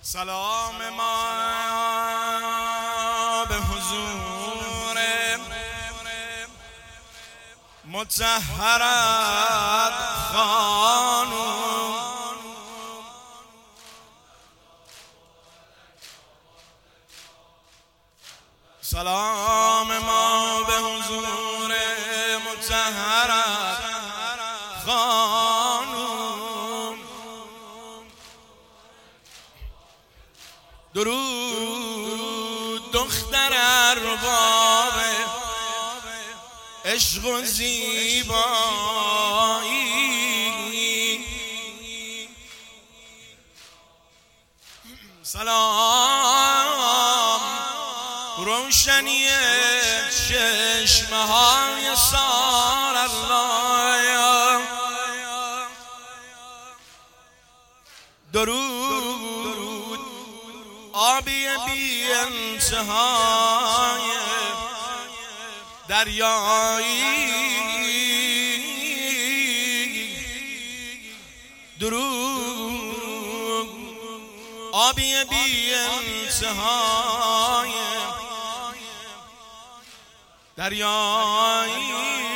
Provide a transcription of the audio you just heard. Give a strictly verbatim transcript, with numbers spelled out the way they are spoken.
سلام ما به حضور مطهرت خانم، سلام ما به حضور مطهرت خانم، درود دختر ارباب عشق و زیبایی، سلام روشنی چشمه های سار الله، درود آبی بی انتهای دریایی، درود آبی بی انتهای دریایی.